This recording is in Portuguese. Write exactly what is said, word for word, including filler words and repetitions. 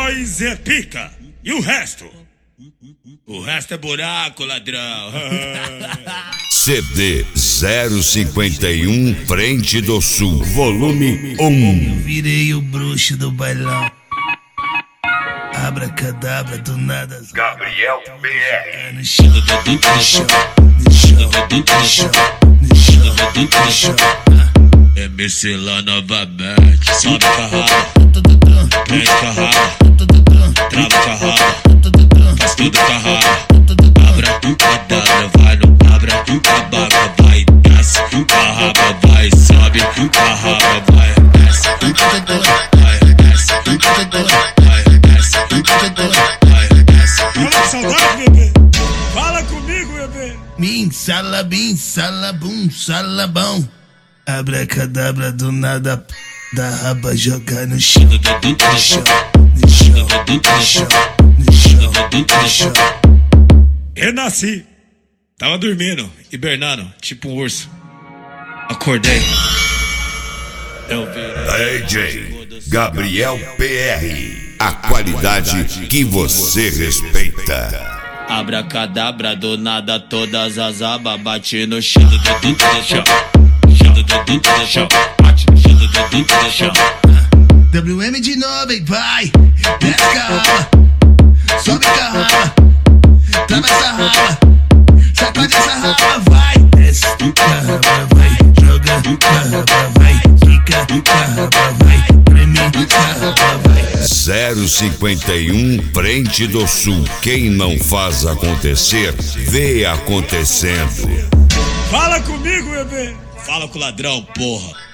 Nós é pica. E o resto? O resto é buraco, ladrão. C D zero cinquenta e um Frente do Sul, volume um. Virei o bruxo do bailão. Abracadabra do nada. Gabriel P R. No chão, no chão, no chão, no chão, no chão, no chão. M C lá novamente. Sobe com a raba, prende com a raba, trava com a raba, faz tudo com a raba. Abra um cadabra, vai no abra um cabaca, vai desce com a raba, vai sobe com a raba, vai desce com a raba, vai desce com a raba, vai desce com a raba, vai desce. Fala saudade, bebê. Fala comigo, bebê. Bim, salabim, salabum, salabão. Abracadabra do nada, da raba joga no chão, no chão, no chão, no chão, no chão, no chão. Renasci. Tava dormindo, hibernando, tipo um urso. Acordei. Eu virei. D J Gabriel P R. A qualidade que você respeita. Abracadabra do nada, todas as abas bate no chão, no chão, chão, no chão, bate no chão, no chão. W M de novo, hein, vai. Desce com a raba, sobe com a raba, trava essa raba, sacode essa raba, vai. Desce com a raba, vai. Joga com a raba, vai. Fica com a raba, vai. Treme com a raba, vai. zero cinquenta e um Frente do Sul. Quem não faz acontecer, vê acontecendo. Fala comigo, bebê. Fala com o ladrão, porra.